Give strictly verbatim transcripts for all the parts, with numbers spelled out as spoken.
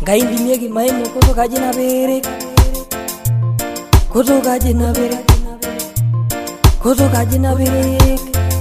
ngaindimieki maimu kutoka jina berek kutoka jina berek kutoka jina berek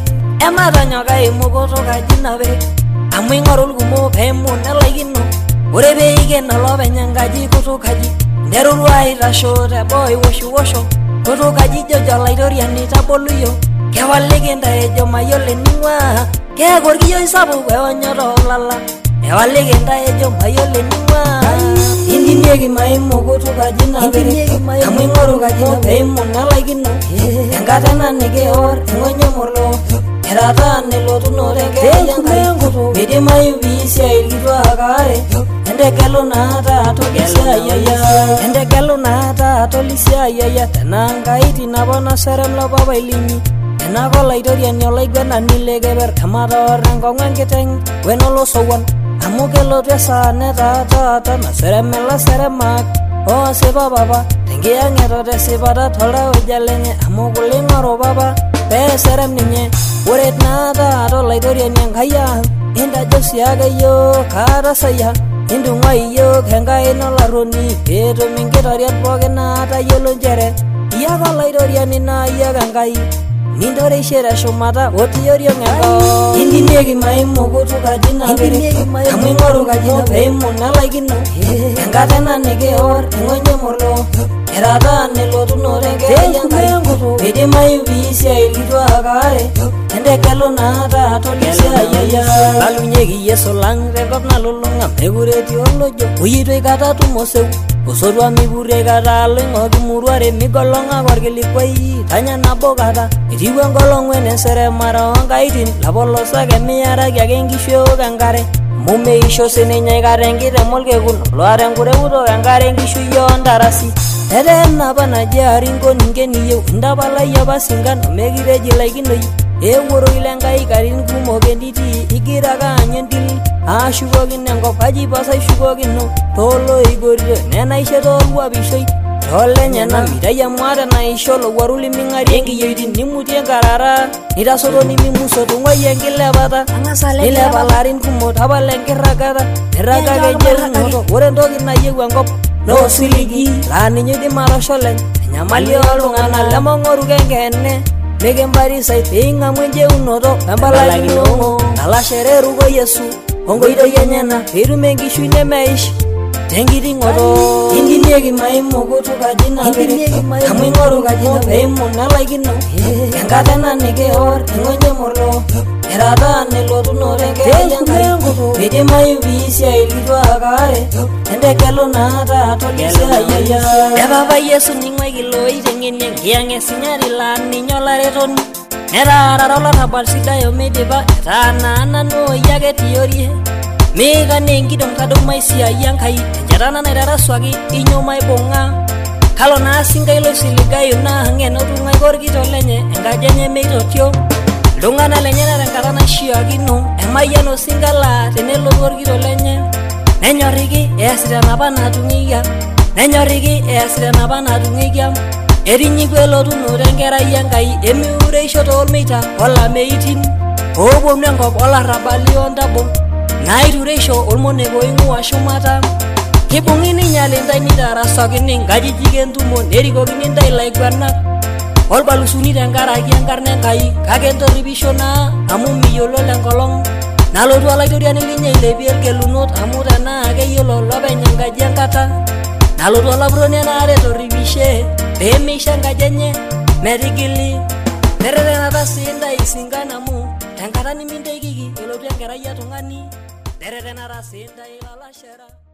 emata nyoka imu kutoka jina berek amu ing'orul kumok peimu nelaikino ore peikeno lopeny enkaji kutukaji nteruru aitasho teboo iwoshiwosho kutukaji jojo olaitoriani taboluyo kewaliki ntae ejo mayiolo ening'ua keeku orkiyioi sapuk eonyoto olala ewaliki ntae ejo mayiolo ening'ua indimieki maimu kutukaji naberek amu ing'oru kaji peimu nelaikino enkata ena nikior eng'onye molo erataa nelotunote enkerai enkai midimayu piisiai irkituak aare entegelu naata tolisiaiaya entegelu naata tolisiaiaya tenaa Enkai tinapona serem lopapai linyi enaa kolaitoriani olaiguanani lekeper ematoor enkong'u enkiteng' wenolosowuan amu kelotu esaa netaa taata naserem ilaseremak oosipa papa tenkiyang'eto tesipata toltauja lenye amu kuling'oru papa peeserem ninye ore naa taata olaitoriani Enkai ang' intajo siake yiok kaatasayia intung'uai yiok Enkai nolarroni peetum inkitoriat pookin naatayiolo nchere iyiake olaitoriani naa iyiake Enkai nintoreishe teshumata otii oriong' enkop indimieki maimu kutukaji naberek amu ing'oru kaji peimu nelaikino enkata ena nikior eng'onye molo erataa nelotunote enkerai enkai midimayu piisiai irkituak aare entegelu naata tolisiaiaya lalunyieki Yesu lang' tenkop nalulung'a mekure etii olojo oyietoi kata tumoseu osotua mipurre kata aloing'oki muruare migolong'aki orkilikwai tanya nabo kata etiu enkolong' weneseremare oonkaitin lapolosak emiaraki ake nkishu eok enkare amu meisho sininye aikata enkiteng' orkekun oloota enkureutok enkare enkishui oontarasi eteena apa naji arinkoni nkeniyieu intapalayie apa singan omekiteji laikinoi eewuoroi lenkai karin kumok entiti igira ake aanyu entil aashukokino enkop kaji pasa ishukokino tooloigorito nenaisho toolwapishoi toolenyena mitai amuata naisho lowuaru liming'arie enkiyioitin nimutie enkarara nitasoto nimimuso tung'uai enkilepata nilepa larin kumok tapala enkirragata nirragaka enjerunoto ore entoki nayieu enkop noosiligi laa ninye idim atoshole enyamali ooltung'anak lemong'oru kenkene mikimbarisai peing'amu enjeunoto wembalakino alashere eruko Yesu onkoitoi enyena peetum enkishui nemeish tenkiting'oto indimieki maimu kutukaji naberek amu ing'oru kaji peimu nelaikino enkata ena nikior eng'onye molo erataa nelotunote enkerai enkai midimayu piisiai irkituak aare entegelu naata tolisiaiaya epapai Yesu ning'uai kilooiteng'eni enkiyang' esinyati laa ninye olaretoni netaarara olarrabal sidai omidipa etaa naa nanu iyake tiorie miikane enkidong' kadou maisiai Enkai enchata naitarasuaki inyo maibung'a kalo naa sinkai loisiligayu naa ng'enotu ng'aiko orkitok lenye enkaji enye meitotio iltung'anak lenyena tenkata naishiakino emayian osinka laa tenelotu orkitok lenye nenyorriki eesita enapa natung'ikia nenyorriki eesita enapa natung'ikia etinyiku elotunoto enkerai Enkai emiureisho toolmeita olameitin ooponu enkop olarrabali ontabo naitureisho ormoneko oing'ua shumata kibung'i ninyali ntae nitarasakini nkajijik entumo nerikokini ntae ilaiguanak olbalusuni tenkaraki enkarna Enkai kake entorripisho naa amu miyiolo lenkolong' nalotu olaitoriani linyi ailepie irgelunot amu tenaa keyiolo lopeny enkaji enkata nalotu olapurroni enaare etorripishe peemeisho enkaji enye metigili neretenata sii ntae isingan amu tenkata niminteikiki elotu enkerai etung'ani neretenata sii ntae ilalashera.